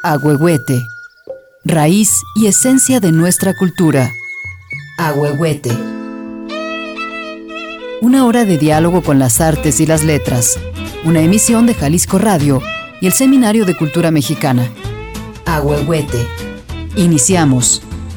Ahuehuete, raíz y esencia de nuestra cultura. Ahuehuete. Una hora de diálogo con las artes y las letras. Una emisión de Jalisco Radio y el Seminario de Cultura Mexicana. Ahuehuete. Iniciamos.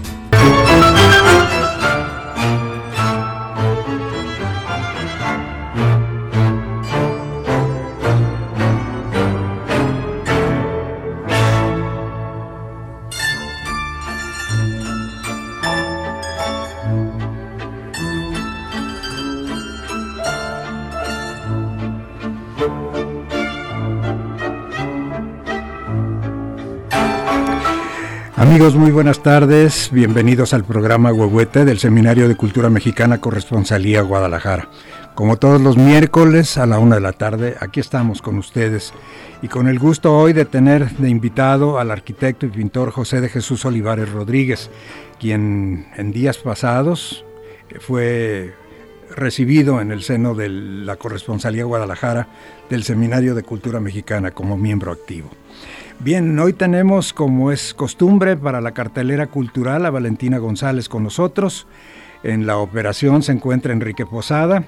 Amigos, muy buenas tardes, bienvenidos al programa Ahuehuete del Seminario de Cultura Mexicana Corresponsalía Guadalajara. Como todos los miércoles a la 1 de la tarde, aquí estamos con ustedes y con el gusto hoy de tener de invitado al arquitecto y pintor José de Jesús Olivares Rodríguez, quien en días pasados fue recibido en el seno de la Corresponsalía Guadalajara del Seminario de Cultura Mexicana como miembro activo. Bien, hoy tenemos, como es costumbre para la cartelera cultural, a Valentina González con nosotros. En la operación se encuentra Enrique Posada.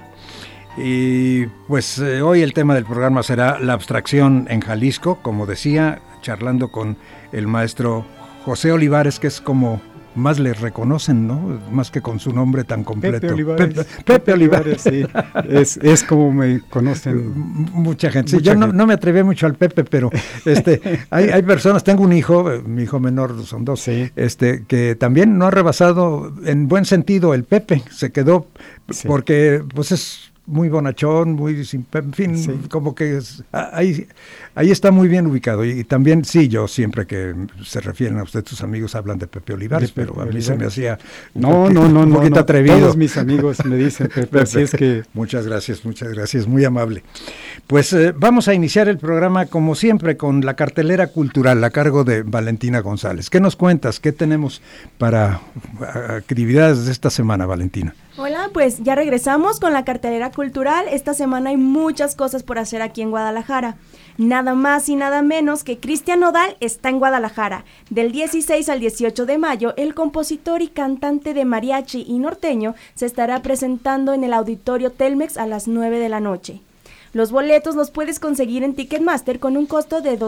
Y pues hoy el tema del programa será la abstracción en Jalisco, como decía, charlando con el maestro José Olivares, que es como más le reconocen, ¿no? Más que con su nombre tan completo. Pepe Olivares, sí. Es como me conocen mucha gente. Sí, yo no me atreví mucho al Pepe, pero hay personas, tengo un hijo, mi hijo menor, son dos, sí, que también no ha rebasado en buen sentido el Pepe, se quedó, sí, porque pues es muy bonachón, muy, en fin, sí, como que ahí está muy bien ubicado. Y también, sí, yo siempre que se refieren a usted, sus amigos hablan de Pepe Olivares, pero a mí se me hacía un poquito atrevido. Todos mis amigos me dicen Pepe, así es que... Muchas gracias, muy amable. Pues vamos a iniciar el programa, como siempre, con la cartelera cultural a cargo de Valentina González. ¿Qué nos cuentas? ¿Qué tenemos para actividades de esta semana, Valentina? Hola, pues ya regresamos con la cartelera cultural. Esta semana hay muchas cosas por hacer aquí en Guadalajara. Nada más y nada menos que Cristian Nodal está en Guadalajara. Del 16 al 18 de mayo, el compositor y cantante de mariachi y norteño se estará presentando en el Auditorio Telmex a las 9 de la noche. Los boletos los puedes conseguir en Ticketmaster con un costo de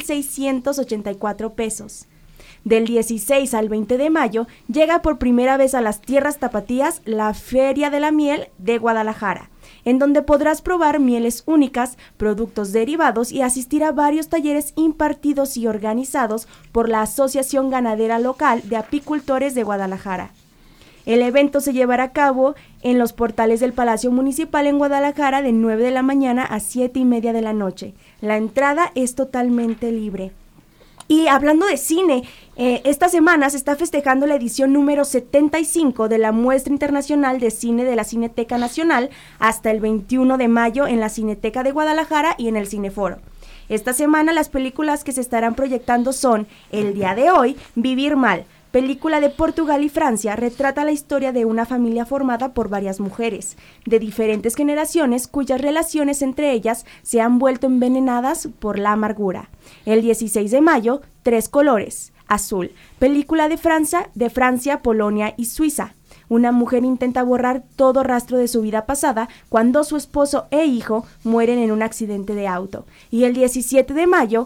2,684 pesos. Del 16 al 20 de mayo llega por primera vez a las tierras tapatías la Feria de la Miel de Guadalajara, en donde podrás probar mieles únicas, productos derivados y asistir a varios talleres impartidos y organizados por la Asociación Ganadera Local de Apicultores de Guadalajara. El evento se llevará a cabo en los portales del Palacio Municipal en Guadalajara de 9 de la mañana a 7:30 de la noche. La entrada es totalmente libre. Y hablando de cine, esta semana se está festejando la edición número 75 de la Muestra Internacional de Cine de la Cineteca Nacional hasta el 21 de mayo en la Cineteca de Guadalajara y en el Cineforo. Esta semana las películas que se estarán proyectando son El día de hoy, Vivir mal, película de Portugal y Francia, retrata la historia de una familia formada por varias mujeres de diferentes generaciones cuyas relaciones entre ellas se han vuelto envenenadas por la amargura. El 16 de mayo, Tres colores, azul, película de Francia, Polonia y Suiza. Una mujer intenta borrar todo rastro de su vida pasada cuando su esposo e hijo mueren en un accidente de auto. Y el 17 de mayo,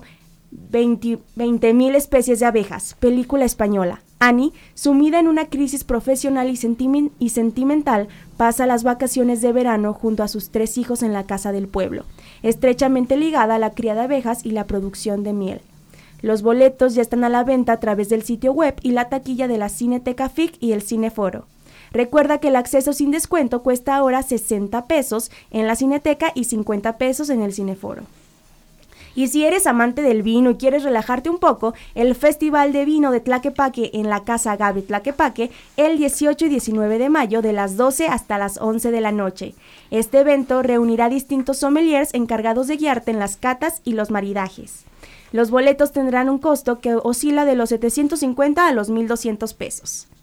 20,000 especies de abejas, película española. Annie, sumida en una crisis profesional y sentimental, pasa las vacaciones de verano junto a sus 3 hijos en la casa del pueblo, estrechamente ligada a la cría de abejas y la producción de miel. Los boletos ya están a la venta a través del sitio web y la taquilla de la Cineteca FIC y el Cineforo. Recuerda que el acceso sin descuento cuesta ahora 60 pesos en la Cineteca y 50 pesos en el Cineforo. Y si eres amante del vino y quieres relajarte un poco, el Festival de Vino de Tlaquepaque en la Casa Agave Tlaquepaque el 18 y 19 de mayo de las 12 hasta las 11 de la noche. Este evento reunirá distintos sommeliers encargados de guiarte en las catas y los maridajes. Los boletos tendrán un costo que oscila de los 750 a los 1,200 pesos.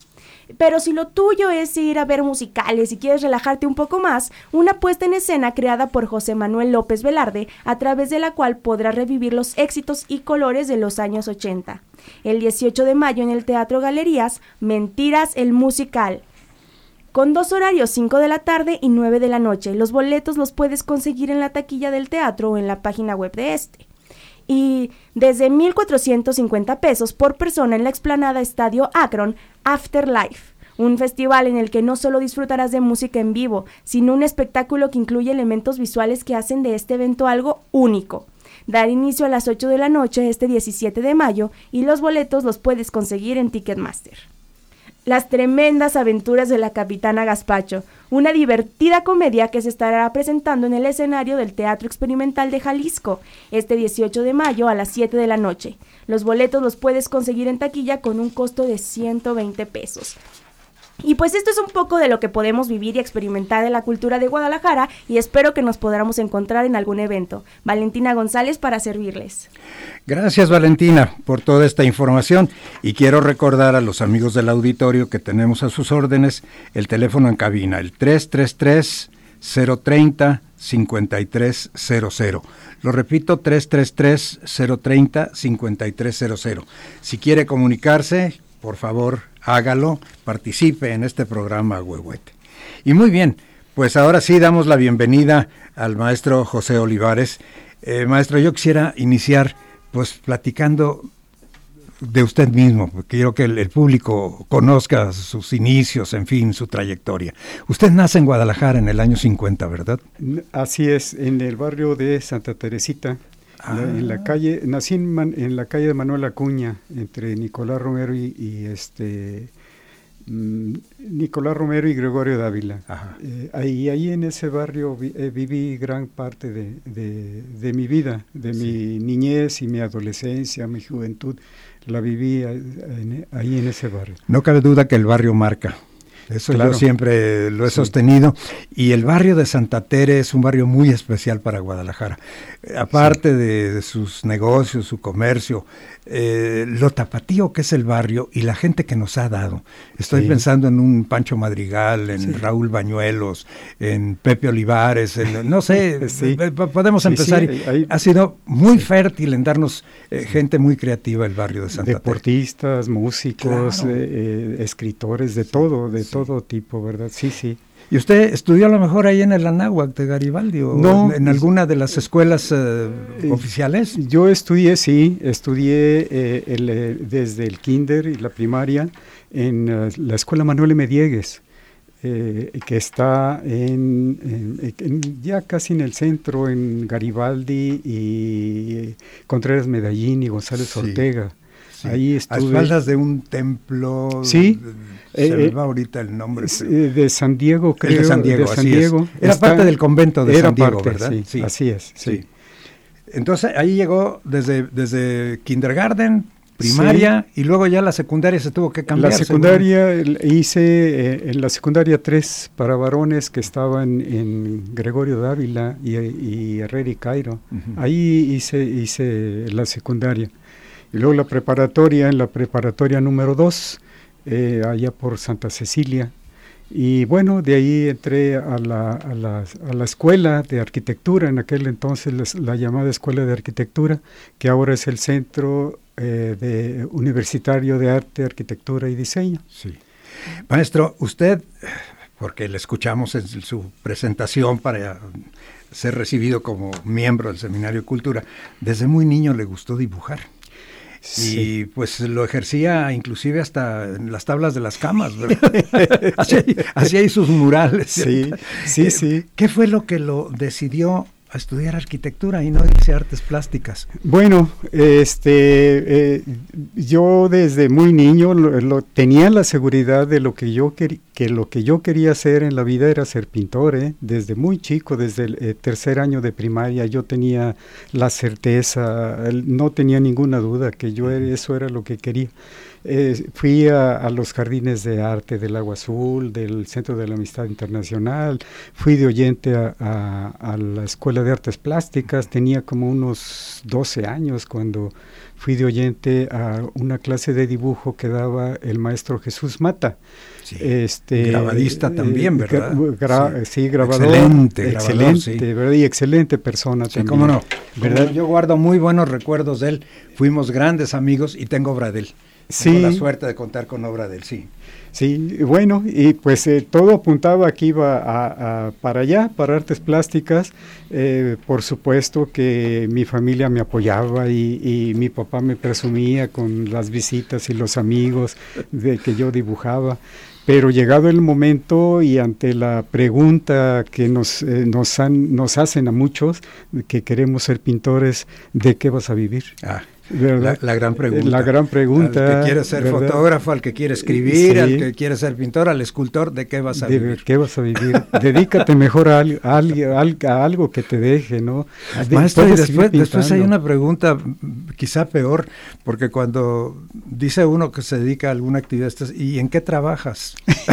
Pero si lo tuyo es ir a ver musicales y quieres relajarte un poco más, una puesta en escena creada por José Manuel López Velarde, a través de la cual podrás revivir los éxitos y colores de los años 80. El 18 de mayo en el Teatro Galerías, Mentiras el musical, con 2 horarios, 5 de la tarde y 9 de la noche. Los boletos los puedes conseguir en la taquilla del teatro o en la página web de este. Y desde 1,450 pesos por persona en la explanada Estadio Akron, Afterlife, un festival en el que no solo disfrutarás de música en vivo, sino un espectáculo que incluye elementos visuales que hacen de este evento algo único. Dar inicio a las 8 de la noche este 17 de mayo y los boletos los puedes conseguir en Ticketmaster. Las tremendas aventuras de la Capitana Gazpacho, una divertida comedia que se estará presentando en el escenario del Teatro Experimental de Jalisco, este 18 de mayo a las 7 de la noche. Los boletos los puedes conseguir en taquilla con un costo de 120 pesos. Y pues esto es un poco de lo que podemos vivir y experimentar de la cultura de Guadalajara y espero que nos podamos encontrar en algún evento. Valentina González para servirles. Gracias, Valentina, por toda esta información y quiero recordar a los amigos del auditorio que tenemos a sus órdenes el teléfono en cabina, el 333-030-5300. Lo repito, 333-030-5300. Si quiere comunicarse, por favor, hágalo, participe en este programa Ahuehuete. Y muy bien, pues ahora sí damos la bienvenida al maestro José Olivares. Maestro, yo quisiera iniciar pues platicando de usted mismo, porque quiero que el público conozca sus inicios, en fin, su trayectoria. Usted nace en Guadalajara en el año 50, ¿verdad? Así es, en el barrio de Santa Teresita. En la calle, nací en la calle de Manuel Acuña, entre Nicolás Romero y Nicolás Romero y Gregorio Dávila. Ahí en ese barrio viví gran parte de mi vida, de mi niñez y mi adolescencia, mi juventud, la viví ahí en ese barrio. No cabe duda que el barrio marca. Eso claro. Yo siempre lo he sostenido, y el barrio de Santa Tere es un barrio muy especial para Guadalajara. Aparte de sus negocios, su comercio, lo tapatío que es el barrio y la gente que nos ha dado. Estoy pensando en un Pancho Madrigal, en Raúl Bañuelos, en Pepe Olivares, no sé, podemos empezar. Ha sido muy fértil en darnos gente muy creativa el barrio de Santa Tere. Deportistas, músicos, escritores, de todo tipo, ¿verdad? Sí. ¿Y usted estudió a lo mejor ahí en el Anáhuac de Garibaldi o no, en alguna de las escuelas oficiales? Yo estudié desde el kinder y la primaria en la Escuela Manuel M. Diegues, que está ya casi en el centro, en Garibaldi y Contreras Medellín y González Ortega. Sí. Ahí estuve. A espaldas de un templo. Sí. Se me va ahorita el nombre. De San Diego, creo. De San Diego, San Diego. Era parte del convento de San Diego, ¿verdad? Sí, así es. Sí. Entonces ahí llegó desde kindergarten, primaria, y luego ya la secundaria se tuvo que cambiar. La secundaria hice en la secundaria 3 para varones, que estaba en Gregorio Dávila y Herrera y Cairo. Ahí hice la secundaria. Y luego en la preparatoria número 2, allá por Santa Cecilia. Y bueno, de ahí entré a la escuela de arquitectura, en aquel entonces la llamada Escuela de Arquitectura, que ahora es el Centro Universitario de Arte, Arquitectura y Diseño. Sí. Maestro, usted, porque le escuchamos en su presentación para ser recibido como miembro del Seminario de Cultura, desde muy niño le gustó dibujar. Sí. Y pues lo ejercía inclusive hasta en las tablas de las camas, ¿verdad? hacía ahí sus murales. Sí. ¿Qué fue lo que lo decidió a estudiar arquitectura y no irse a artes plásticas? Bueno, yo desde muy niño tenía la seguridad de lo que yo que lo que yo quería hacer en la vida era ser pintor, desde muy chico, desde el tercer año de primaria, yo tenía la certeza, no tenía ninguna duda que eso era lo que quería. Fui a los jardines de arte del Agua Azul, del Centro de la Amistad Internacional, fui de oyente a la Escuela de Artes Plásticas, tenía como unos 12 años cuando fui de oyente a una clase de dibujo que daba el maestro Jesús Mata. Sí, grabadista también, ¿verdad? Sí, grabador. Excelente, sí. ¿Verdad? Y excelente persona sí, también. Cómo no. ¿Verdad? Como yo guardo muy buenos recuerdos de él, fuimos grandes amigos y tengo obra de él. Tengo la suerte de contar con obra de él, sí. Sí, bueno, y pues todo apuntaba a que iba para allá, para artes plásticas. Por supuesto que mi familia me apoyaba y mi papá me presumía con las visitas y los amigos de que yo dibujaba. Pero llegado el momento y ante la pregunta que nos hacen a muchos, que queremos ser pintores, ¿de qué vas a vivir? La gran pregunta. La gran pregunta. Al que quiere ser fotógrafo, al que quiere escribir, sí. Al que quiere ser pintor, al escultor, ¿de qué vas a vivir? ¿De qué vas a vivir? Dedícate mejor a algo que te deje, ¿no? Maestro, y después hay una pregunta quizá peor, porque cuando dice uno que se dedica a alguna actividad, ¿y en qué trabajas?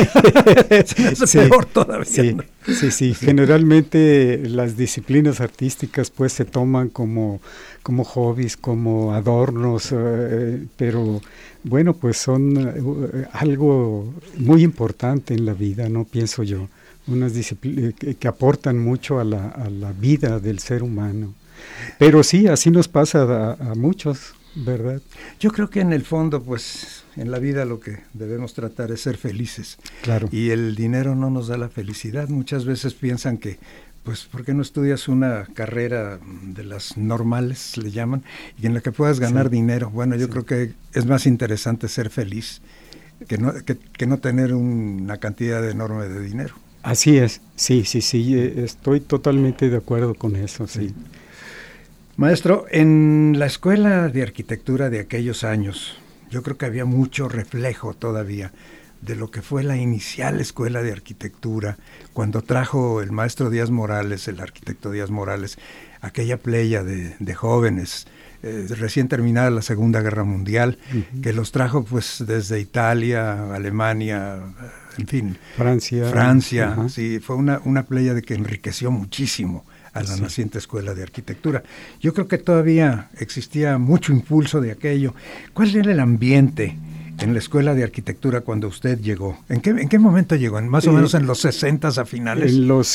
Es peor todavía. Sí, ¿no? sí. Generalmente las disciplinas artísticas pues se toman como hobbies, como adornos, pero bueno, pues son algo muy importante en la vida, ¿no? Pienso yo, unas disciplinas que aportan mucho a la vida del ser humano. Pero sí, así nos pasa a muchos, ¿verdad? Yo creo que en el fondo, pues, en la vida lo que debemos tratar es ser felices. Claro. Y el dinero no nos da la felicidad. Muchas veces piensan que, pues, ¿por qué no estudias una carrera de las normales, le llaman, y en la que puedas ganar dinero? Bueno, yo creo que es más interesante ser feliz que no tener una cantidad enorme de dinero. Así es, sí, estoy totalmente de acuerdo con eso, sí. Maestro, en la escuela de arquitectura de aquellos años, yo creo que había mucho reflejo todavía de lo que fue la inicial escuela de arquitectura, cuando trajo el maestro Díaz Morales, el arquitecto Díaz Morales, aquella playa de jóvenes, recién terminada la Segunda Guerra Mundial, que los trajo pues desde Italia, Alemania, en fin. Francia, sí, fue una playa de que enriqueció muchísimo a la naciente escuela de arquitectura. Yo creo que todavía existía mucho impulso de aquello. ¿Cuál era el ambiente en la escuela de arquitectura cuando usted llegó? ¿En qué momento llegó? ¿Más o menos en los 60s a finales? En los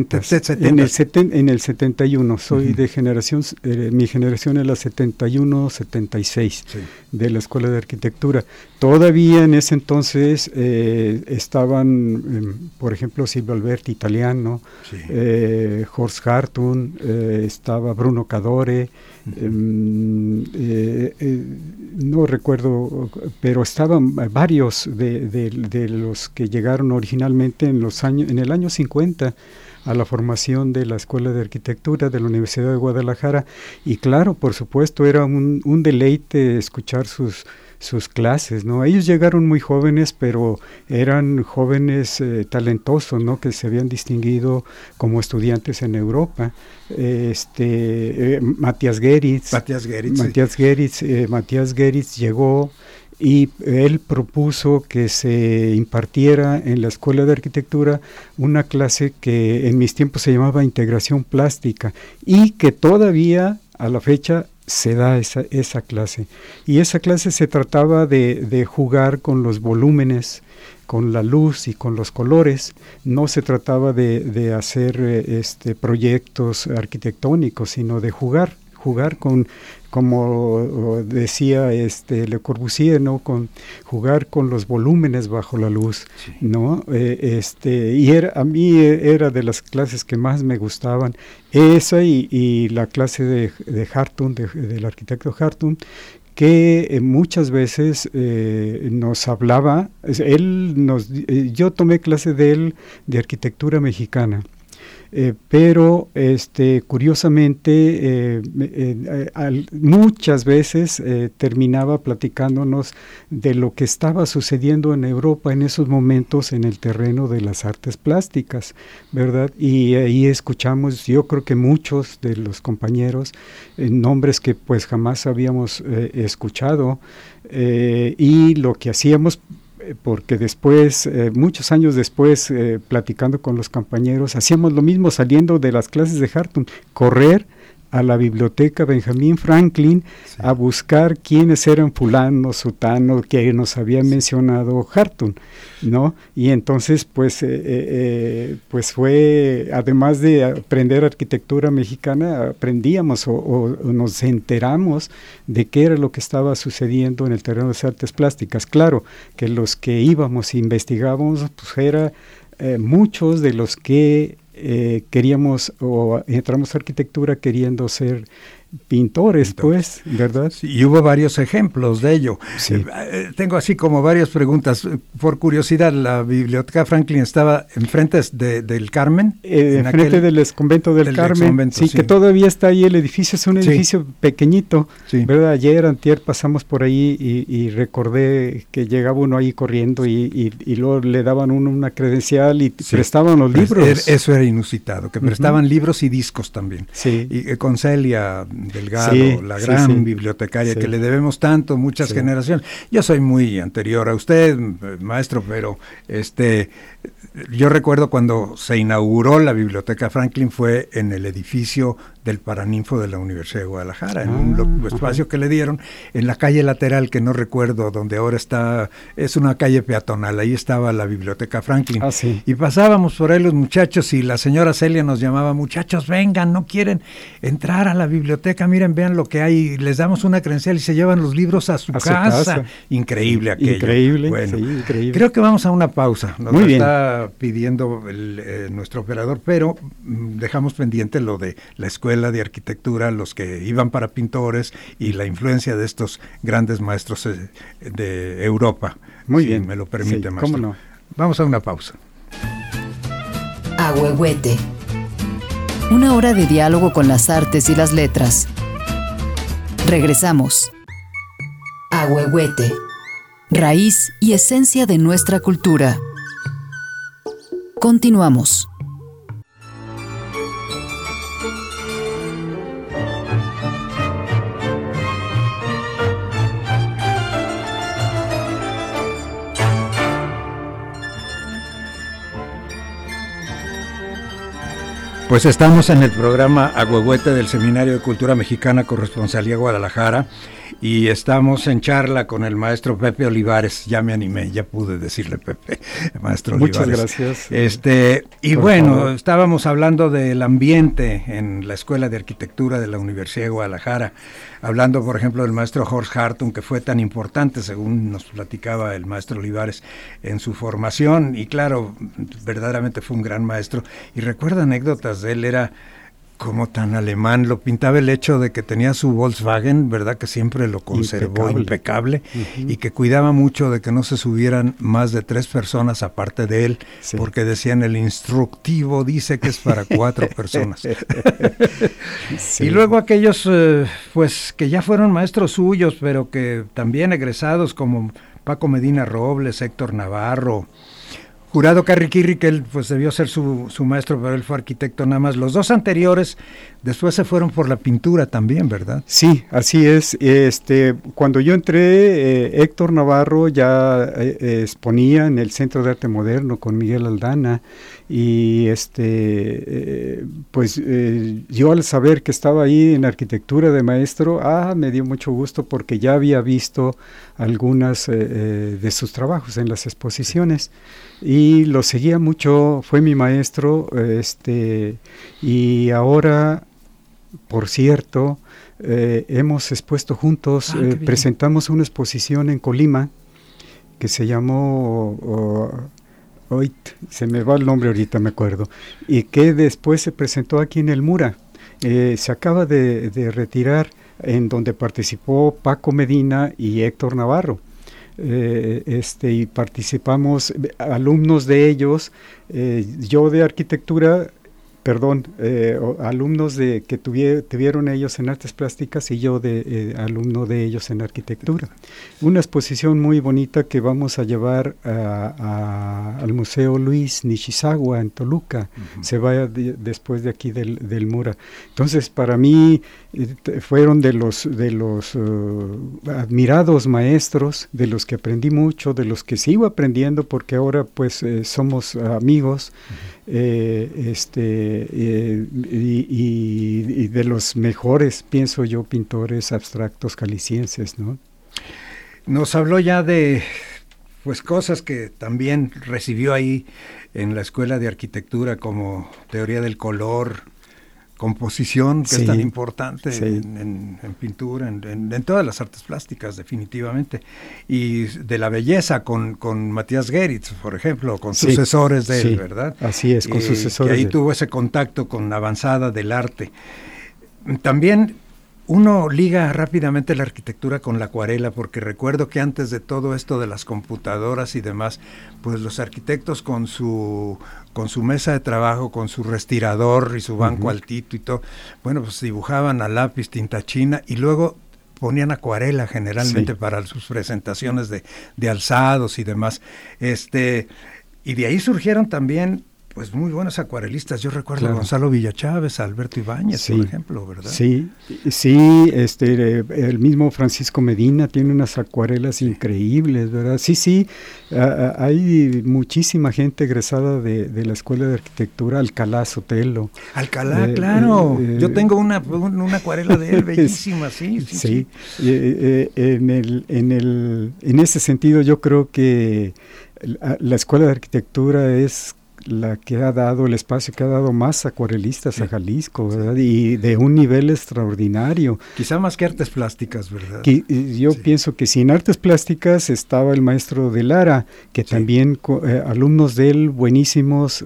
70s. En el 71. Soy de generación, mi generación es la 71-76 de la escuela de arquitectura. Todavía en ese entonces estaban, por ejemplo, Silvio Alberti, italiano, Horst Hartung, estaba Bruno Cadore, no recuerdo, pero estaban varios de los que llegaron originalmente en el año 50 a la formación de la Escuela de Arquitectura de la Universidad de Guadalajara, y claro, por supuesto, era un deleite escuchar sus clases, ¿no? Ellos llegaron muy jóvenes, pero eran jóvenes talentosos, ¿no? Que se habían distinguido como estudiantes en Europa. Matías Geritz llegó y él propuso que se impartiera en la Escuela de Arquitectura una clase que en mis tiempos se llamaba Integración Plástica, y que todavía a la fecha se da esa clase. Y esa clase se trataba de jugar con los volúmenes, con la luz y con los colores. No se trataba de hacer proyectos arquitectónicos, sino de jugar con, como decía Le Corbusier, ¿no? Jugar con los volúmenes bajo la luz, ¿no? Y a mí era de las clases que más me gustaban, esa y la clase de Hartung, del arquitecto Hartung, que muchas veces nos hablaba. Yo tomé clase de él de arquitectura mexicana. pero curiosamente muchas veces terminaba platicándonos de lo que estaba sucediendo en Europa en esos momentos en el terreno de las artes plásticas, ¿verdad? Y ahí escuchamos, yo creo que muchos de los compañeros, nombres que pues jamás habíamos escuchado, y lo que hacíamos, porque después, muchos años después, platicando con los compañeros, hacíamos lo mismo saliendo de las clases de Hartung, correr a la biblioteca Benjamin Franklin a buscar quiénes eran fulano, sutano, que nos había mencionado Hartung, ¿no? Y entonces, pues fue, además de aprender arquitectura mexicana, aprendíamos o nos enteramos de qué era lo que estaba sucediendo en el terreno de las artes plásticas. Claro, que los que íbamos e investigábamos, pues era muchos de los que queríamos o entramos a arquitectura queriendo ser pintores, pues, ¿verdad? Sí, y hubo varios ejemplos de ello. Sí. Tengo así como varias preguntas. Por curiosidad, ¿la Biblioteca Franklin estaba enfrente del Carmen? Enfrente del convento del Carmen, sí, que todavía está ahí el edificio, es un edificio pequeñito, ¿verdad? Ayer, antier, pasamos por ahí y recordé que llegaba uno ahí corriendo y luego le daban uno una credencial y prestaban los libros. Eso era inusitado, que prestaban libros y discos también. Sí. Y con Celia Delgado, la gran bibliotecaria que le debemos tanto, muchas generaciones. Yo soy muy anterior a usted, maestro, pero yo recuerdo cuando se inauguró la Biblioteca Franklin fue en el edificio del Paraninfo de la Universidad de Guadalajara, en un espacio que le dieron en la calle lateral, que no recuerdo, donde ahora está, es una calle peatonal, ahí estaba la Biblioteca Franklin. Y pasábamos por ahí los muchachos y la señora Celia nos llamaba, muchachos, vengan, no quieren entrar a la biblioteca, miren, vean lo que hay, les damos una credencial y se llevan los libros a su casa. Increíble aquello. Increíble, bueno, increíble. Creo que vamos a una pausa, nos Muy bien. Está pidiendo nuestro operador, pero dejamos pendiente lo de la escuela de arquitectura, los que iban para pintores y la influencia de estos grandes maestros de Europa. Muy bien. Me lo permite, maestro. ¿Cómo no? Vamos a una pausa. Ahuehuete. Una hora de diálogo con las artes y las letras. Regresamos. Ahuehuete. Raíz y esencia de nuestra cultura. Continuamos. Pues estamos en el programa Ahuehuete del Seminario de Cultura Mexicana Corresponsalía Guadalajara y estamos en charla con el maestro Pepe Olivares. Ya me animé, ya pude decirle Pepe, maestro Muchas Olivares. gracias. Y bueno, estábamos hablando del ambiente en la Escuela de Arquitectura de la Universidad de Guadalajara, hablando por ejemplo del maestro Horst Hartung, que fue tan importante, según nos platicaba el maestro Olivares, en su formación, y claro, verdaderamente fue un gran maestro, y recuerdo anécdotas de él, era como tan alemán, lo pintaba el hecho de que tenía su Volkswagen, ¿verdad? Que siempre lo conservó impecable y que cuidaba mucho de que no se subieran más de 3 personas aparte de él, porque decían el instructivo dice que es para 4 personas. Y luego aquellos, pues, que ya fueron maestros suyos, pero que también egresados como Paco Medina Robles, Héctor Navarro, Jurado Carriquirri, que él pues debió ser su maestro, pero él fue arquitecto nada más. Los 2 anteriores después se fueron por la pintura también, ¿verdad? Sí, así es. Cuando yo entré, Héctor Navarro ya exponía en el Centro de Arte Moderno con Miguel Aldana, y yo al saber que estaba ahí en arquitectura de maestro, me dio mucho gusto porque ya había visto algunas de sus trabajos en las exposiciones y lo seguía mucho, fue mi maestro, y ahora, por cierto, hemos expuesto juntos, presentamos una exposición en Colima que se llamó, hoy se me va el nombre ahorita, me acuerdo, y que después se presentó aquí en el Mura. Se acaba de retirar, en donde participó Paco Medina y Héctor Navarro. Y participamos alumnos de ellos, yo de arquitectura, alumnos que tuvieron ellos en artes plásticas y yo alumno de ellos en arquitectura. Una exposición muy bonita que vamos a llevar al Museo Luis Nishizawa en Toluca. Se va después de aquí del Mura. Entonces, para mí fueron de los admirados maestros, de los que aprendí mucho, de los que sigo aprendiendo, porque ahora pues somos amigos. Y de los mejores, pienso yo, pintores abstractos jaliscienses, ¿no? Nos habló ya de pues cosas que también recibió ahí en la Escuela de Arquitectura, como teoría del color, composición, que es tan importante en pintura, en todas las artes plásticas, definitivamente, y de la belleza con Matías Geritz, por ejemplo, con sucesores de él, ¿verdad? Así es, con sucesores. Que ahí tuvo ese contacto con la avanzada del arte. También uno liga rápidamente la arquitectura con la acuarela, porque recuerdo que antes de todo esto de las computadoras y demás, pues los arquitectos con su mesa de trabajo, con su respirador y su banco altito y todo, bueno, pues dibujaban a lápiz, tinta china, y luego ponían acuarela generalmente para sus presentaciones de alzados y demás. Y de ahí surgieron también pues muy buenos acuarelistas. Yo recuerdo a Gonzalo Villachávez, a Alberto Ibáñez, por ejemplo, ¿verdad? Sí, el mismo Francisco Medina tiene unas acuarelas increíbles, ¿verdad? Sí, hay muchísima gente egresada de la Escuela de Arquitectura, Alcalá Sotelo. Alcalá, claro. Yo tengo una acuarela de él bellísima, sí. En ese sentido, yo creo que la Escuela de Arquitectura es la que ha dado el espacio, que ha dado más acuarelistas a Jalisco, ¿verdad? Y de un nivel extraordinario. Quizá más que artes plásticas, ¿verdad? Yo pienso que sin artes plásticas estaba el maestro de Lara, que también alumnos de él buenísimos,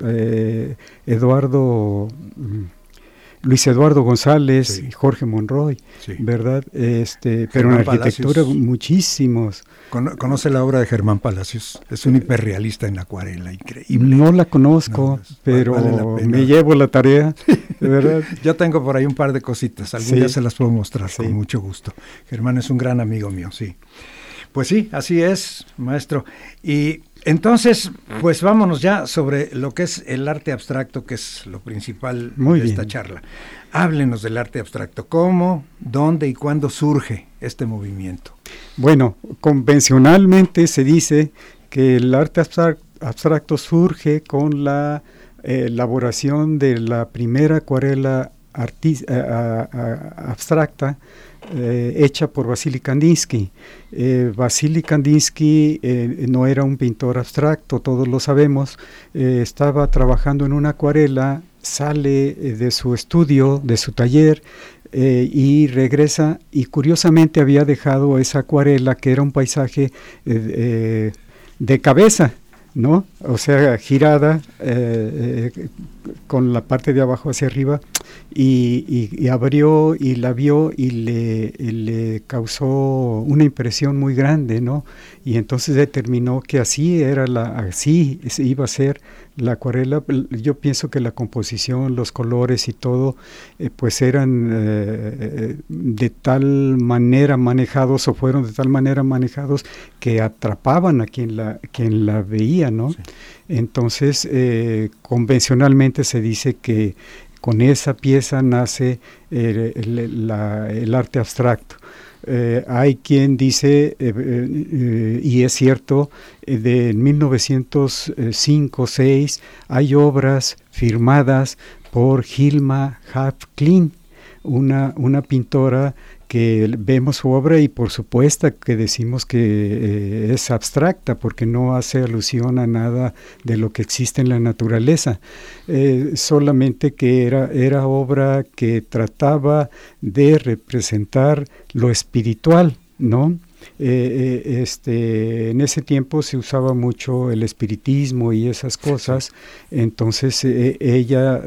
Luis Eduardo González y Jorge Monroy, ¿verdad? Pero en arquitectura Palacios, muchísimos. ¿Conoce la obra de Germán Palacios? Es un hiperrealista en acuarela, increíble. No la conozco, pero vale me llevo la tarea, ¿verdad? Yo tengo por ahí un par de cositas, algún día se las puedo mostrar con mucho gusto. Germán es un gran amigo mío, sí. Pues sí, así es, maestro. Y entonces, pues vámonos ya sobre lo que es el arte abstracto, que es lo principal de esta charla. Háblenos del arte abstracto. ¿Cómo, dónde y cuándo surge este movimiento? Bueno, convencionalmente se dice que el arte abstracto surge con la elaboración de la primera acuarela abstracta hecha por Vasily Kandinsky. Vasily Kandinsky no era un pintor abstracto, todos lo sabemos. Estaba trabajando en una acuarela, sale de su estudio, de su taller, y regresa, y curiosamente había dejado esa acuarela, que era un paisaje de cabeza, ¿no? O sea, girada, con la parte de abajo hacia arriba, y abrió y la vio y le causó una impresión muy grande, ¿no? Y entonces determinó que así iba a ser la acuarela. Yo pienso que la composición, los colores y todo, pues eran de tal manera manejados, o fueron de tal manera manejados, que atrapaban a quien la veía, ¿no? Sí. Entonces, convencionalmente se dice que con esa pieza nace el arte abstracto. Hay quien dice, y es cierto, de 1905-6 hay obras firmadas por Hilma af Klint, una pintora que vemos su obra y por supuesto que decimos que es abstracta, porque no hace alusión a nada de lo que existe en la naturaleza, solamente que era obra que trataba de representar lo espiritual, ¿no? En ese tiempo se usaba mucho el espiritismo y esas cosas, entonces ella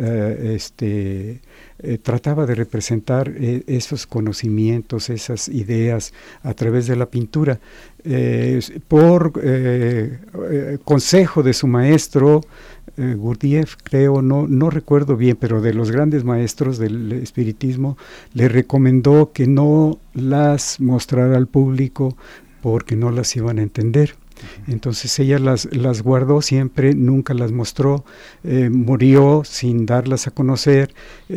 trataba de representar esos conocimientos, esas ideas a través de la pintura. Por consejo de su maestro, Gurdjieff, creo, no recuerdo bien, pero de los grandes maestros del espiritismo, le recomendó que no las mostrara al público porque no las iban a entender. Entonces ella las guardó siempre, nunca las mostró, murió sin darlas a conocer.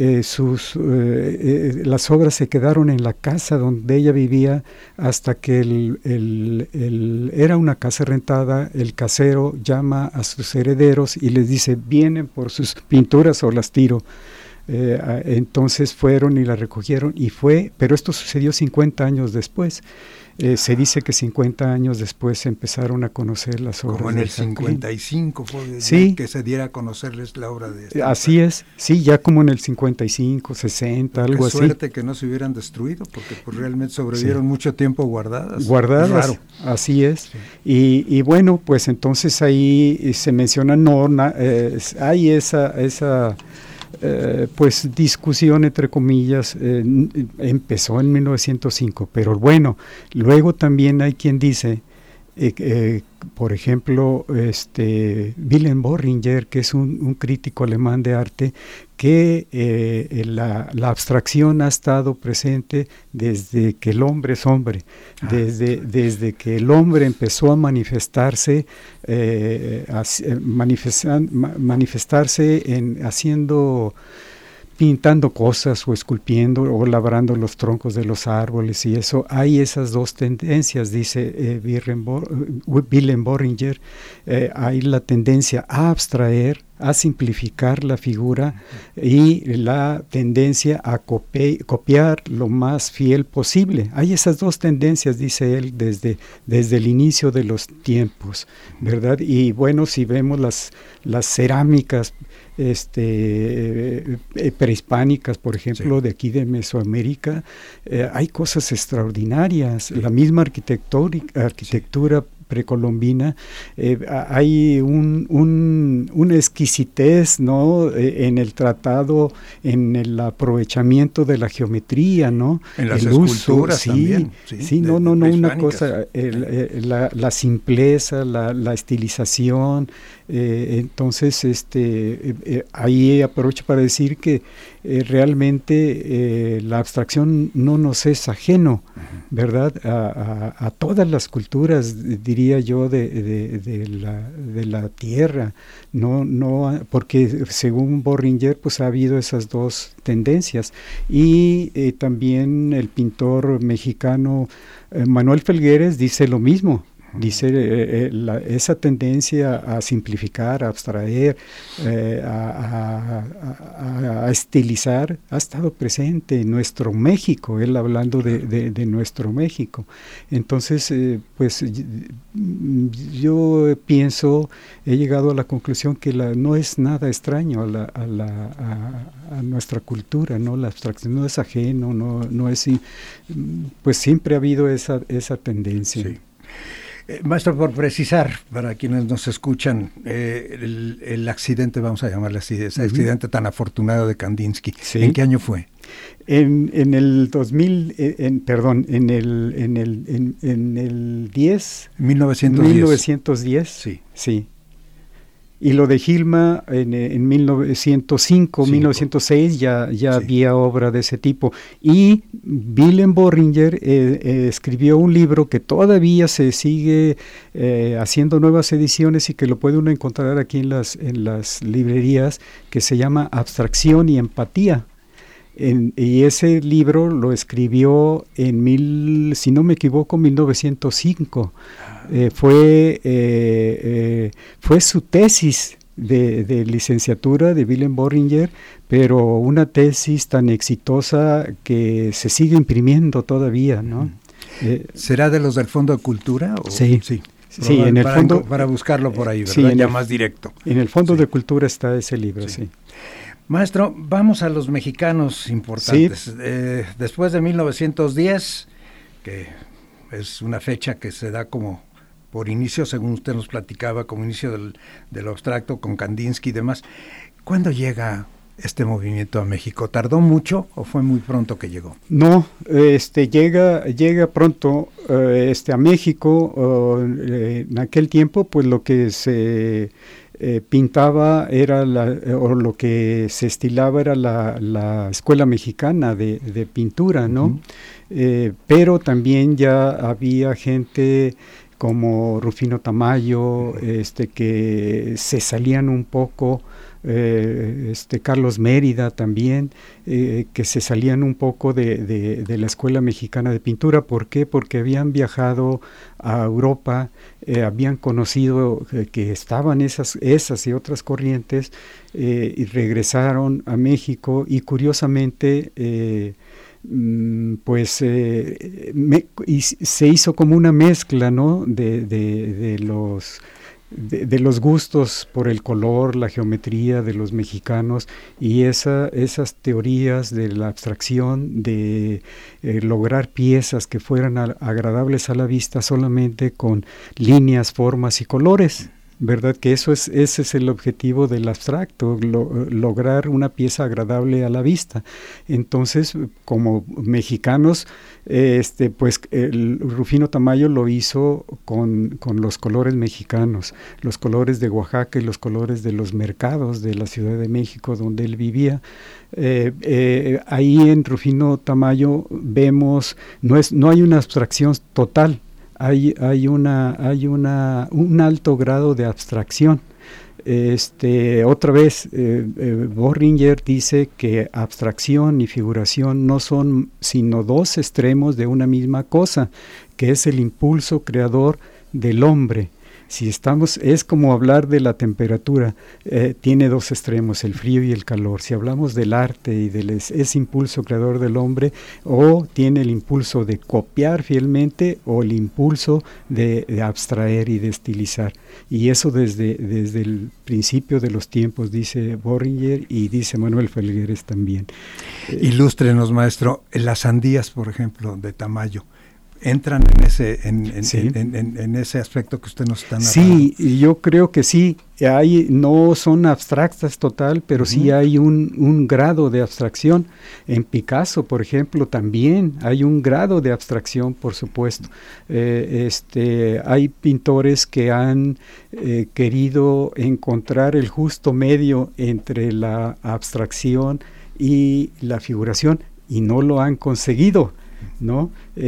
Las obras se quedaron en la casa donde ella vivía hasta que era una casa rentada. El casero llama a sus herederos y les dice: vienen por sus pinturas o las tiro. Entonces fueron y la recogieron pero esto sucedió 50 años después. Se dice que 50 años después empezaron a conocer las obras. Como en el 55 fue sí, que se diera a conocerles la obra de así es, sí, ya como en el 55, 60, algo así. Qué suerte que no se hubieran destruido, porque pues realmente sobrevivieron mucho tiempo guardadas. Guardadas, así es. Sí. Y bueno, pues entonces ahí se menciona, hay esa pues discusión entre comillas, empezó en 1905, pero bueno, luego también hay quien dice, por ejemplo, Wilhelm Borringer, que es un crítico alemán de arte, que la abstracción ha estado presente desde que el hombre es hombre, desde que el hombre empezó a manifestarse, pintando cosas o esculpiendo o labrando los troncos de los árboles, y eso, hay esas dos tendencias, dice Wilhelm Borringer. Hay la tendencia a abstraer, a simplificar la figura, y la tendencia a copiar lo más fiel posible. Hay esas dos tendencias, dice él, desde el inicio de los tiempos, ¿verdad? Y bueno, si vemos las cerámicas prehispánicas, por ejemplo, sí, de aquí de Mesoamérica, hay cosas extraordinarias. Sí. La misma arquitectura precolombina, hay una exquisitez, ¿no? En el tratado, en el aprovechamiento de la geometría, ¿no? En las esculturas uso, también. Sí, una cosa, la simpleza, la estilización. Entonces, ahí aprovecho para decir que realmente la abstracción no nos es ajeno, ¿verdad? A todas las culturas, diría yo, de la tierra, no, porque según Borringer, pues ha habido esas dos tendencias. Y también el pintor mexicano Manuel Felgueres dice lo mismo. Dice esa tendencia a simplificar, a abstraer, a estilizar, ha estado presente en nuestro México, él hablando de nuestro México. Entonces, pues yo he llegado a la conclusión que no es nada extraño a nuestra cultura, ¿no? La abstracción no es ajeno, no es, pues siempre ha habido esa tendencia. Sí. Maestro, por precisar, para quienes nos escuchan, el accidente, vamos a llamarle así, ese accidente tan afortunado de Kandinsky, ¿sí? ¿En qué año fue? En el 2000, en el 10. 1910. Sí. Y lo de Hilma en 1905, 1906 ya sí, había obra de ese tipo. Y Wilhelm Borringer escribió un libro que todavía se sigue haciendo nuevas ediciones y que lo puede uno encontrar aquí en las librerías, que se llama Abstracción y Empatía. Y ese libro lo escribió si no me equivoco, 1905. Fue su tesis de licenciatura de Wilhelm Borringer, pero una tesis tan exitosa que se sigue imprimiendo todavía, ¿no? ¿Será de los del Fondo de Cultura? ¿O? Sí. Sí, en el fondo, para buscarlo por ahí, ¿verdad? Sí, ya más directo. En el Fondo de Cultura está ese libro, sí. Maestro, vamos a los mexicanos importantes. Sí. Después de 1910, que es una fecha que se da como por inicio, según usted nos platicaba, como inicio del abstracto con Kandinsky y demás, ¿cuándo llega este movimiento a México? ¿Tardó mucho o fue muy pronto que llegó? No, llega pronto a México. En aquel tiempo, pues lo que se pintaba, o lo que se estilaba era la escuela mexicana de pintura, ¿no? Pero también ya había gente como Rufino Tamayo, que se salían un poco, Carlos Mérida también, que se salían un poco de la Escuela Mexicana de Pintura. ¿Por qué? Porque habían viajado a Europa, habían conocido que estaban esas y otras corrientes, y regresaron a México, y curiosamente y se hizo como una mezcla, ¿no? de los gustos por el color, la geometría de los mexicanos, y esas teorías de la abstracción, de lograr piezas que fueran agradables a la vista solamente con líneas, formas y colores. ¿Verdad? Que ese es el objetivo del abstracto, lograr una pieza agradable a la vista. Entonces, como mexicanos, el Rufino Tamayo lo hizo con los colores mexicanos, los colores de Oaxaca y los colores de los mercados de la Ciudad de México, donde él vivía. Ahí en Rufino Tamayo vemos, no hay una abstracción total. Hay un alto grado de abstracción. Otra vez, Boehringer dice que abstracción y figuración no son sino dos extremos de una misma cosa, que es el impulso creador del hombre. Es como hablar de la temperatura, tiene dos extremos, el frío y el calor. Si hablamos del arte y ese impulso creador del hombre, o tiene el impulso de copiar fielmente, o el impulso de abstraer y de estilizar. Y eso desde el principio de los tiempos, dice Boehringer, y dice Manuel Felgueres también. Ilústrenos, maestro, las sandías, por ejemplo, de Tamayo. ¿Entran en ese aspecto que usted nos está narrando? Sí, yo creo que sí. No son abstractas total, pero sí hay un grado de abstracción. En Picasso, por ejemplo, también hay un grado de abstracción, por supuesto. Hay pintores que han querido encontrar el justo medio entre la abstracción y la figuración, y no lo han conseguido, ¿no?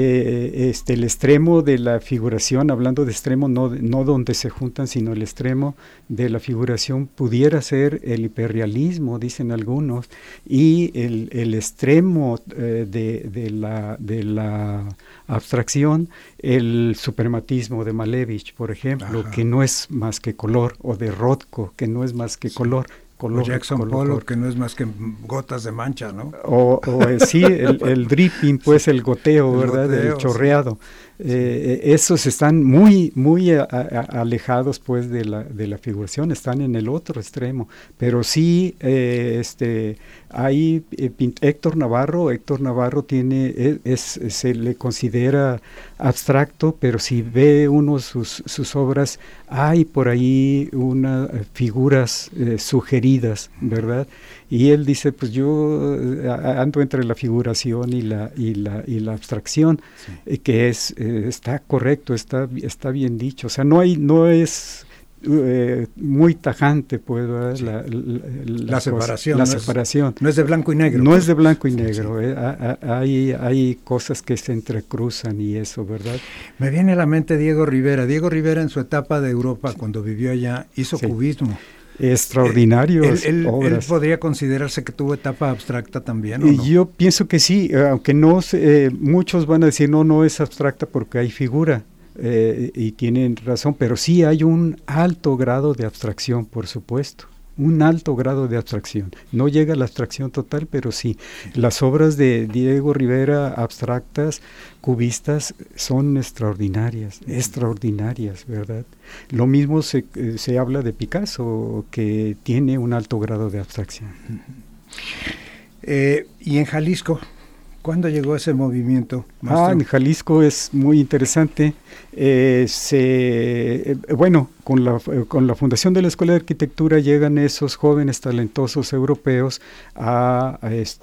El extremo de la figuración, hablando de extremo, no donde se juntan, sino el extremo de la figuración pudiera ser el hiperrealismo, dicen algunos, y el extremo de la abstracción, el suprematismo de Malevich, por ejemplo. Ajá. Que no es más que color, o de Rothko, que no es más que color. O Jackson Pollock, que no es más que gotas de mancha, ¿no? Sí, el dripping, pues el goteo, ¿verdad? El chorreado. Sí. Esos están muy alejados, pues, de la figuración, están en el otro extremo. Pero sí, hay Héctor Navarro tiene, se le considera abstracto, pero si ve uno sus obras, hay por ahí unas figuras sugeridas, ¿verdad? Y él dice, pues yo ando entre la figuración y la abstracción, sí. Que está correcto, está bien dicho. O sea, no es muy tajante, pues, la separación. La separación. No es de blanco y negro. No es de blanco y negro. Sí. Hay cosas que se entrecruzan y eso, ¿verdad? Me viene a la mente Diego Rivera. Diego Rivera, en su etapa de Europa, sí, cuando vivió allá, hizo cubismo. Extraordinarios ¿Él obras. podría considerarse que tuvo etapa abstracta también, o no? Yo pienso que sí, aunque no muchos van a decir no es abstracta porque hay figura, y tienen razón, pero sí hay un alto grado de abstracción, por supuesto. Un alto grado de abstracción. No llega a la abstracción total, pero sí. Las obras de Diego Rivera, abstractas, cubistas, son extraordinarias, ¿verdad? Lo mismo se habla de Picasso, que tiene un alto grado de abstracción. ¿Y en Jalisco? ¿Cuándo llegó ese movimiento, maestro? En Jalisco es muy interesante. Con la fundación de la Escuela de Arquitectura llegan esos jóvenes talentosos europeos a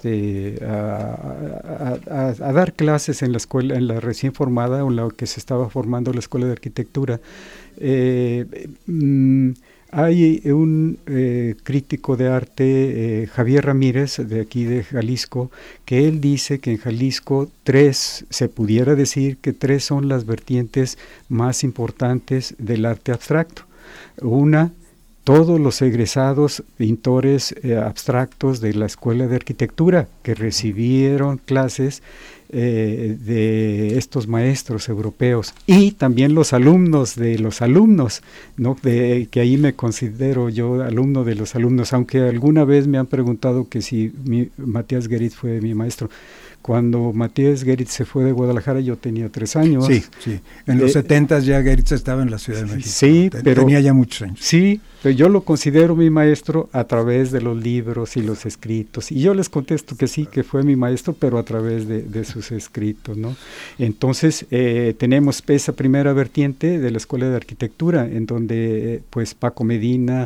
dar clases en la escuela, en la recién formada, o en la que se estaba formando la Escuela de Arquitectura. Hay un crítico de arte, Javier Ramírez, de aquí de Jalisco, que él dice que en Jalisco se pudiera decir que 3 son las vertientes más importantes del arte abstracto. Una, todos los egresados pintores abstractos de la Escuela de Arquitectura que recibieron clases de estos maestros europeos, y también los alumnos de los alumnos, ¿no? Que ahí me considero yo alumno de los alumnos, aunque alguna vez me han preguntado que si Matías Geritz fue mi maestro. Cuando Matías Geritz se fue de Guadalajara yo tenía 3 años. Sí. En los 70 ya Geritz estaba en la Ciudad de México. Sí, pero tenía ya muchos años. Sí, pero yo lo considero mi maestro a través de los libros y los escritos. Y yo les contesto que sí, que fue mi maestro, pero a través de sus escritos, ¿no? Entonces, tenemos esa primera vertiente de la Escuela de Arquitectura, en donde pues Paco Medina,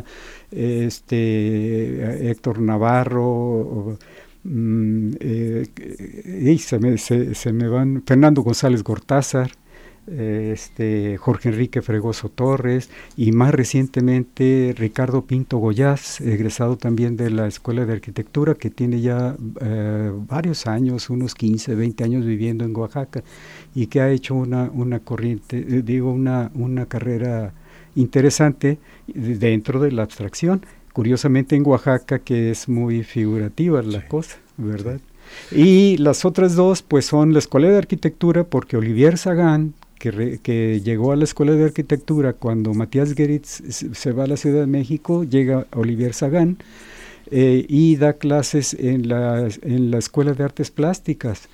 Héctor Navarro, y se me van Fernando González Gortázar, Jorge Enrique Fregoso Torres, y más recientemente Ricardo Pinto Goyás, egresado también de la Escuela de Arquitectura, que tiene ya varios años, unos 15, 20 años viviendo en Oaxaca, y que ha hecho una carrera interesante dentro de la abstracción. Curiosamente en Oaxaca, que es muy figurativa la cosa, ¿verdad? Y las otras 2 pues son la Escuela de Arquitectura, porque Olivier Sagán, que llegó a la Escuela de Arquitectura cuando Matías Geritz se va a la Ciudad de México, llega Olivier Sagán y da clases en la Escuela de Artes Plásticas,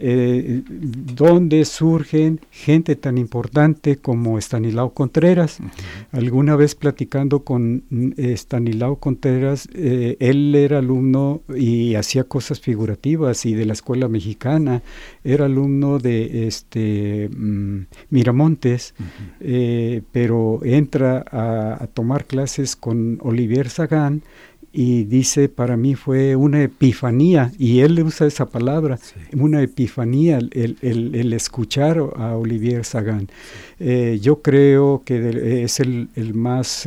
donde surgen gente tan importante como Estanislao Contreras. Uh-huh. Alguna vez platicando con Estanislao Contreras, él era alumno y hacía cosas figurativas y de la Escuela Mexicana, era alumno de Miramontes, uh-huh. Pero entra a tomar clases con Olivier Sagán, y dice, para mí fue una epifanía, y él usa esa palabra, sí. Una epifanía, el escuchar a Olivier Sagán. Sí. Yo creo que es el más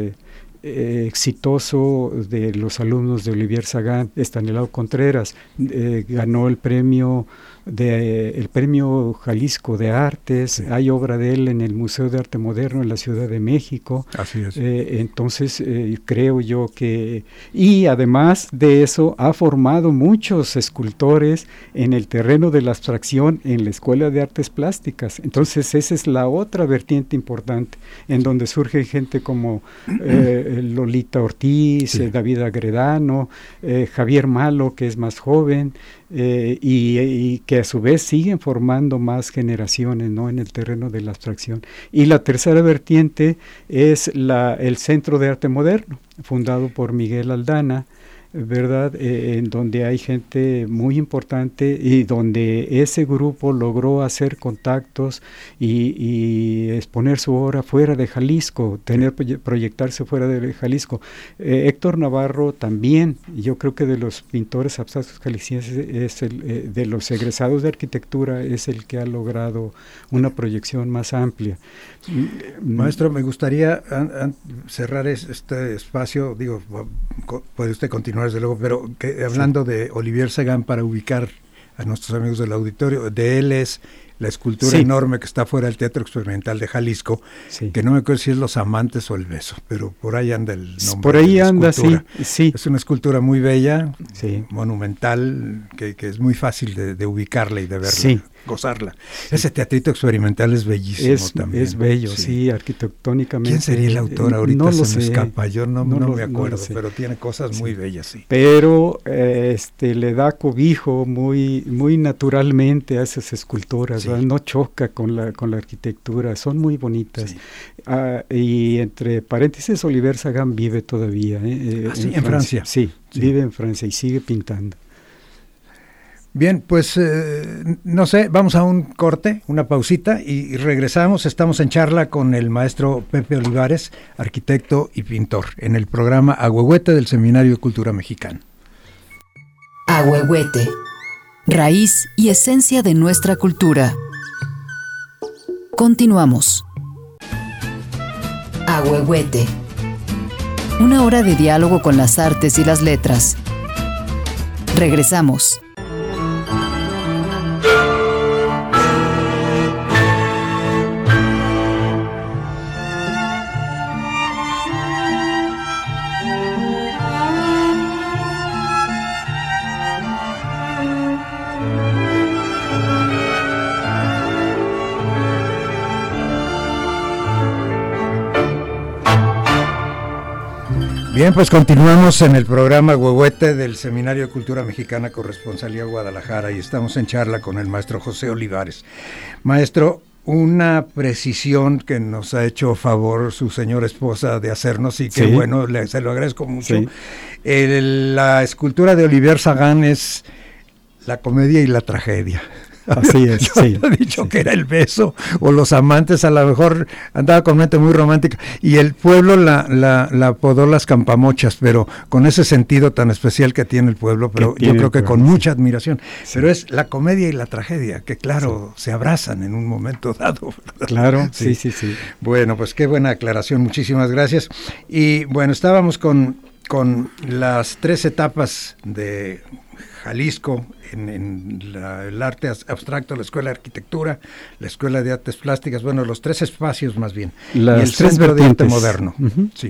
exitoso de los alumnos de Olivier Sagán. Estanislao Contreras ganó el premio Jalisco de Artes. Sí. Hay obra de él en el Museo de Arte Moderno en la Ciudad de México. Así es. Entonces creo yo que, y además de eso ha formado muchos escultores en el terreno de la abstracción en la Escuela de Artes Plásticas. Entonces esa es la otra vertiente importante, en donde surge gente como Lolita Ortiz, sí. David Agredano, Javier Malo, que es más joven, y que a su vez siguen formando más generaciones, ¿no?, en el terreno de la abstracción. Y la tercera vertiente es el Centro de Arte Moderno, fundado por Miguel Aldana, ¿verdad? En donde hay gente muy importante y donde ese grupo logró hacer contactos y exponer su obra fuera de Jalisco, proyectarse fuera de Jalisco. Héctor Navarro también, yo creo que de los pintores abstractos jaliscienses, es de los egresados de arquitectura, es el que ha logrado una proyección más amplia. Maestro, me gustaría cerrar este espacio, digo, puede usted continuar desde luego, pero hablando sí. de Olivier Sagán, para ubicar a nuestros amigos del auditorio, de él es la escultura sí. enorme que está fuera del Teatro Experimental de Jalisco, sí. que no me acuerdo si es Los Amantes o El Beso, pero por ahí anda el nombre. Por ahí anda, sí, sí. Es una escultura muy bella, sí. monumental, que es muy fácil de ubicarla y de verla, sí. gozarla. Sí. Ese teatrito experimental es bellísimo también. Es bello, sí, arquitectónicamente. ¿Quién sería el autor? Ahorita no se me escapa, yo no me acuerdo, pero tiene cosas sí. muy bellas, sí. Pero le da cobijo muy, muy naturalmente a esas esculturas, sí. no choca con la arquitectura, son muy bonitas. Sí. Y entre paréntesis, Olivier Sagán vive todavía. Sí, en Francia. Sí, vive en Francia y sigue pintando. Bien, pues no sé, vamos a un corte, una pausita y regresamos. Estamos en charla con el maestro Pepe Olivares, arquitecto y pintor, en el programa Ahuehuete del Seminario de Cultura Mexicana. Ahuehuete, raíz y esencia de nuestra cultura. Continuamos. Ahuehuete. Una hora de diálogo con las artes y las letras. Regresamos. Bien, pues continuamos en el programa Huehuete del Seminario de Cultura Mexicana Corresponsalía Guadalajara y estamos en charla con el maestro José Olivares. Maestro, una precisión que nos ha hecho favor su señora esposa de hacernos y que sí. Bueno, se lo agradezco mucho. Sí. La escultura de Olivier Sagan es la comedia y la tragedia. Así es, Yo sí. había dicho Sí. que era el beso o los amantes, a lo mejor andaba con mente muy romántica y el pueblo la apodó las campamochas, pero con ese sentido tan especial que tiene el pueblo, pero yo creo que con mucha admiración. Sí. Pero es la comedia y la tragedia, que claro, se abrazan en un momento dado, ¿verdad? Claro, sí. sí. Bueno, pues qué buena aclaración, muchísimas gracias. Y bueno, estábamos con las 3 etapas de Jalisco en el arte abstracto, la Escuela de Arquitectura, la Escuela de Artes Plásticas, bueno, los 3 espacios más bien. Las y el 3 Centro vertientes. de Arte Moderno. Uh-huh. Sí.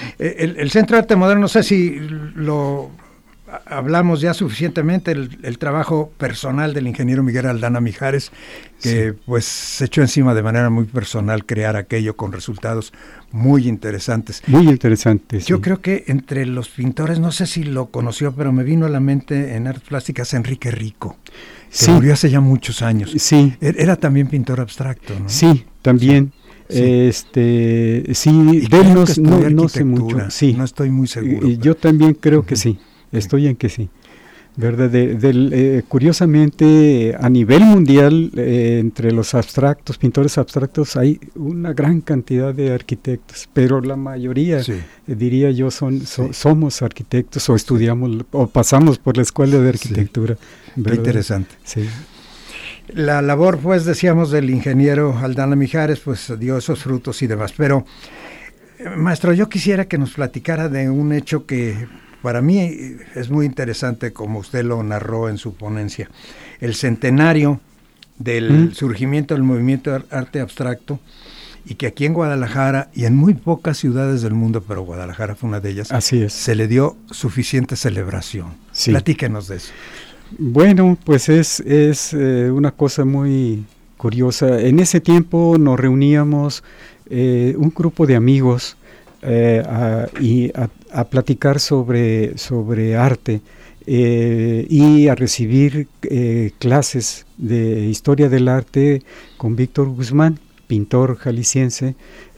El Centro de Arte Moderno, no sé si lo hablamos ya suficientemente, el trabajo personal del ingeniero Miguel Aldana Mijares, que sí. Pues se echó encima de manera muy personal crear aquello con resultados muy interesantes. Muy interesantes. Yo creo que entre los pintores, no sé si lo conoció, pero me vino a la mente en artes plásticas Enrique Rico, que murió hace ya muchos años. Sí. Era también pintor abstracto, ¿no? Sí, también. Sí. Sí, de él no sé mucho. Sí. No estoy muy seguro. Yo también creo que sí. Estoy en que sí, ¿verdad? Curiosamente, a nivel mundial, entre los pintores abstractos, hay una gran cantidad de arquitectos, pero la mayoría, diría yo, somos arquitectos o estudiamos o pasamos por la escuela de arquitectura. Sí. Qué interesante. Sí. La labor, pues, decíamos, del ingeniero Aldana Mijares, pues, dio esos frutos y demás. Pero, maestro, yo quisiera que nos platicara de un hecho que para mí es muy interesante, como usted lo narró en su ponencia, el centenario del surgimiento del movimiento de arte abstracto, y que aquí en Guadalajara y en muy pocas ciudades del mundo, pero Guadalajara fue una de ellas, así es, se le dio suficiente celebración. Sí. Platíquenos de eso. Bueno, pues es una cosa muy curiosa. En ese tiempo nos reuníamos un grupo de amigos a platicar sobre arte y a recibir clases de historia del arte con Víctor Guzmán, pintor jalisciense,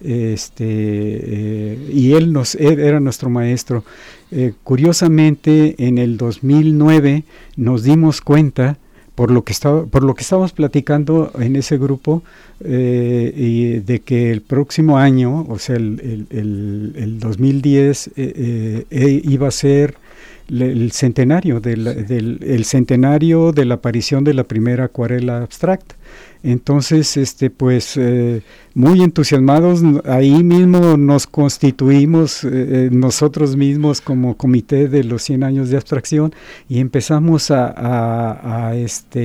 y él era nuestro maestro. Curiosamente, en el 2009 nos dimos cuenta, por lo que estábamos platicando en ese grupo, y de que el próximo año, o sea, el 2010, iba a ser el centenario el centenario de la aparición de la primera acuarela abstracta. Entonces, pues muy entusiasmados, ahí mismo nos constituimos nosotros mismos como comité de los 100 años de abstracción y empezamos a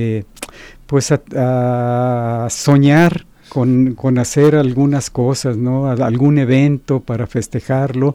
soñar con hacer algunas cosas, ¿no? Algún evento para festejarlo,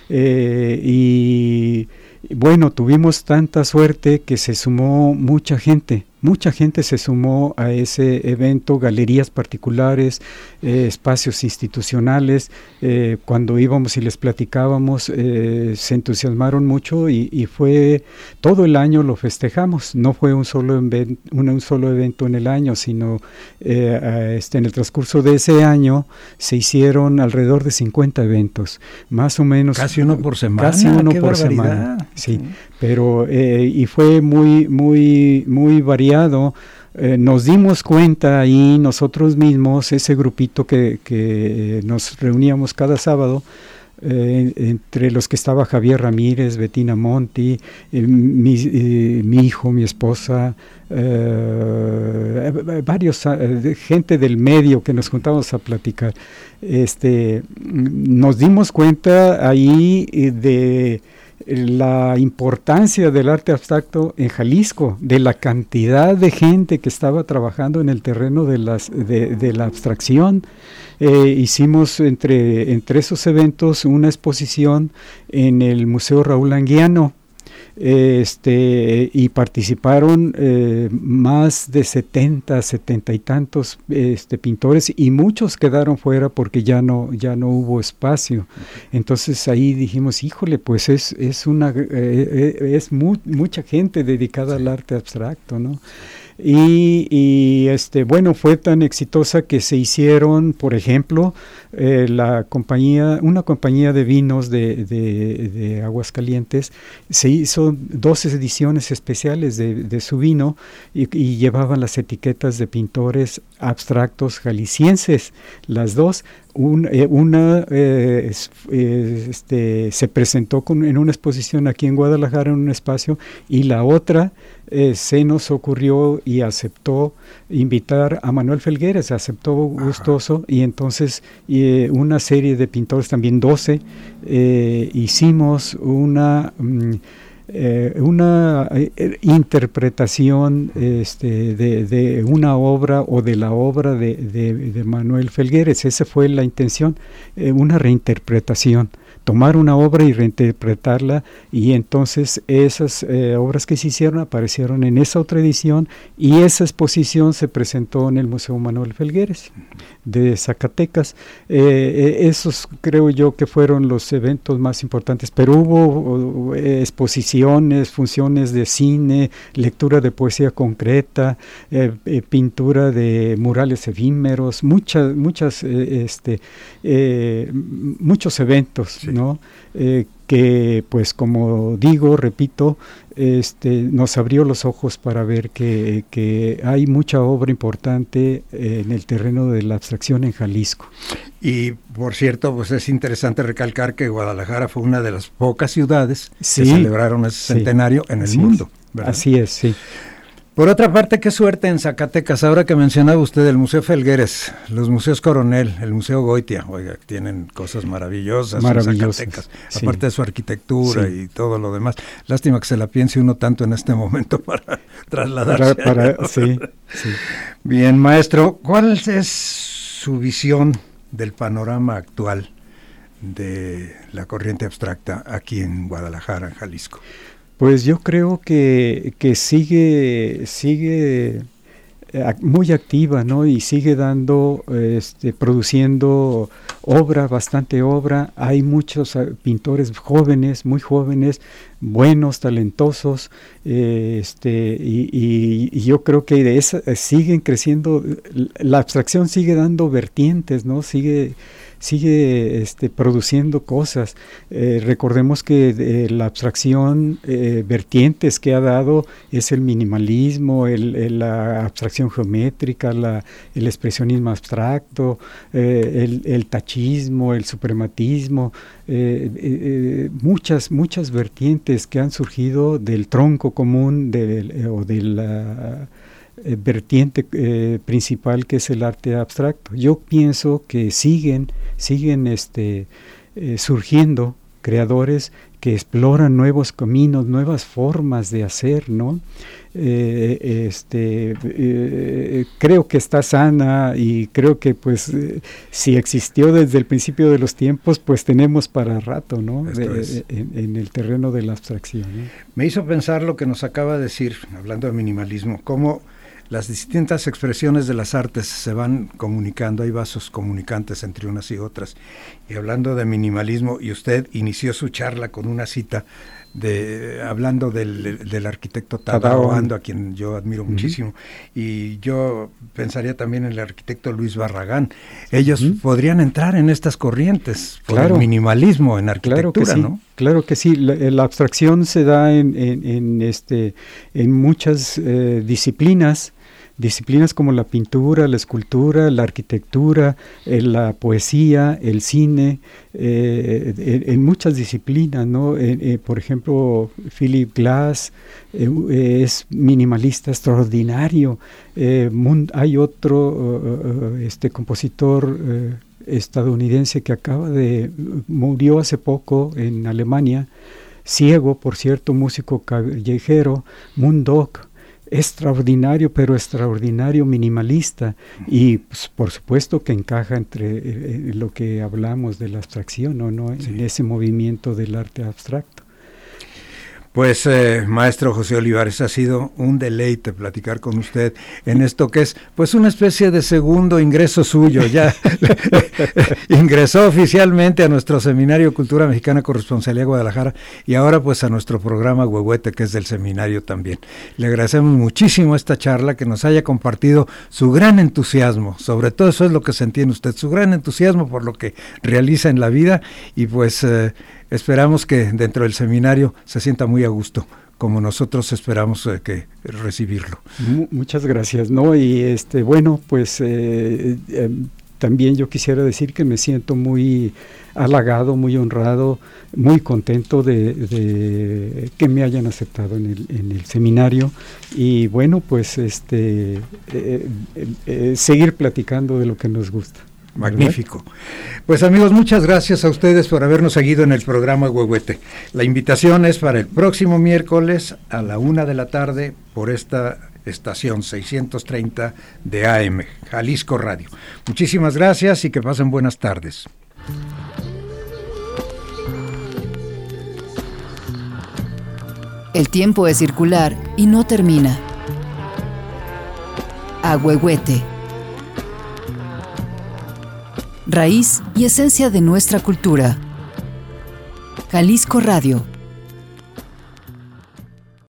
y bueno, tuvimos tanta suerte que se sumó mucha gente se sumó a ese evento, galerías particulares, espacios institucionales. Cuando íbamos y les platicábamos, se entusiasmaron mucho y fue todo el año lo festejamos. No fue un solo evento en el año, sino en el transcurso de ese año se hicieron alrededor de 50 eventos, más o menos. Casi uno por semana. Casi uno ¡Qué por barbaridad! Semana. Sí, pero y fue muy variado. Nos dimos cuenta ahí nosotros mismos, ese grupito que nos reuníamos cada sábado, entre los que estaba Javier Ramírez, Bettina Monti, mi hijo, mi esposa, varios, gente del medio que nos juntamos a platicar. Nos dimos cuenta ahí de la importancia del arte abstracto en Jalisco, de la cantidad de gente que estaba trabajando en el terreno de la abstracción. Hicimos entre esos eventos una exposición en el Museo Raúl Anguiano, y participaron más de 70 y tantos pintores, y muchos quedaron fuera porque ya no hubo espacio. Entonces ahí dijimos, híjole, pues es mucha gente dedicada al arte abstracto, ¿no? Y bueno, fue tan exitosa que se hicieron, por ejemplo, una compañía de vinos de Aguascalientes, se hizo 2 ediciones especiales de su vino y llevaban las etiquetas de pintores abstractos jaliscienses, las dos. Una se presentó en una exposición aquí en Guadalajara en un espacio, y la otra se nos ocurrió y aceptó invitar a Manuel Felgueres, aceptó gustoso. Y entonces una serie de pintores, también 12, hicimos una interpretación de una obra o de la obra de Manuel Felgueres. Esa fue la intención, una reinterpretación, tomar una obra y reinterpretarla, y entonces esas obras que se hicieron aparecieron en esa otra edición, y esa exposición se presentó en el Museo Manuel Felgueres de Zacatecas. Esos creo yo que fueron los eventos más importantes, pero hubo exposiciones, funciones de cine, lectura de poesía concreta, pintura de murales efímeros, muchos eventos, sí, ¿no? Que pues, como digo, repito, nos abrió los ojos para ver que hay mucha obra importante en el terreno de la abstracción en Jalisco. Y por cierto, pues es interesante recalcar que Guadalajara fue una de las pocas ciudades, sí, que celebraron ese centenario en el mundo, ¿verdad? Así es, sí. Por otra parte, qué suerte en Zacatecas, ahora que mencionaba usted el Museo Felgueres, los museos Coronel, el Museo Goitia, oiga, tienen cosas maravillosas en Zacatecas, sí, aparte de su arquitectura, sí, y todo lo demás. Lástima que se la piense uno tanto en este momento para trasladarse. Sí, sí. Bien, maestro, ¿cuál es su visión del panorama actual de la corriente abstracta aquí en Guadalajara, en Jalisco? Pues yo creo que sigue muy activa, ¿no? Y sigue produciendo bastante obra. Hay muchos pintores jóvenes, muy jóvenes, buenos, talentosos, y yo creo que de esa siguen creciendo. La abstracción sigue dando vertientes, ¿no? Sigue produciendo cosas. Recordemos que la abstracción, vertientes que ha dado es el minimalismo, la abstracción geométrica, el expresionismo abstracto, el tachismo, el suprematismo, muchas vertientes que han surgido del tronco común o de la vertiente principal, que es el arte abstracto. Yo pienso que siguen surgiendo creadores que exploran nuevos caminos, nuevas formas de hacer, ¿no? Creo que está sana, y creo que pues si existió desde el principio de los tiempos, pues tenemos para rato, ¿no? En el terreno de la abstracción, ¿no? Me hizo pensar lo que nos acaba de decir, hablando de minimalismo, cómo las distintas expresiones de las artes se van comunicando, hay vasos comunicantes entre unas y otras. Y hablando de minimalismo, y usted inició su charla con una cita hablando del arquitecto Tadao Ando, a quien yo admiro muchísimo, y yo pensaría también en el arquitecto Luis Barragán. Ellos podrían entrar en estas corrientes por el minimalismo en arquitectura, claro que sí, ¿no? Claro que sí, la abstracción se da en muchas disciplinas disciplinas como la pintura, la escultura, la arquitectura, la poesía, el cine, en muchas disciplinas, ¿no? Por ejemplo, Philip Glass es minimalista extraordinario. Hay otro compositor estadounidense que murió hace poco en Alemania, ciego, por cierto, músico callejero, Moondog, extraordinario, pero extraordinario minimalista, y pues, por supuesto que encaja entre lo que hablamos de la abstracción, ¿no? Sí. En ese movimiento del arte abstracto. Pues maestro José Olivares, ha sido un deleite platicar con usted en esto que es pues una especie de segundo ingreso suyo. Ya ingresó oficialmente a nuestro Seminario Cultura Mexicana Corresponsalía Guadalajara y ahora pues a nuestro programa Huehuete, que es del seminario también. Le agradecemos muchísimo esta charla, que nos haya compartido su gran entusiasmo, sobre todo eso es lo que sentí en usted, su gran entusiasmo por lo que realiza en la vida, y pues esperamos que dentro del seminario se sienta muy a gusto, como nosotros esperamos que recibirlo. Muchas gracias, ¿no? Y bueno, pues también yo quisiera decir que me siento muy halagado, muy honrado, muy contento de que me hayan aceptado en el seminario, y bueno, pues seguir platicando de lo que nos gusta. Magnífico. Pues amigos, muchas gracias a ustedes por habernos seguido en el programa Huehuete. La invitación es para el próximo miércoles a la 1:00 p.m. por esta estación 630 de AM, Jalisco Radio. Muchísimas gracias y que pasen buenas tardes. El tiempo es circular y no termina. A Huehuete. Raíz y esencia de nuestra cultura. Jalisco Radio.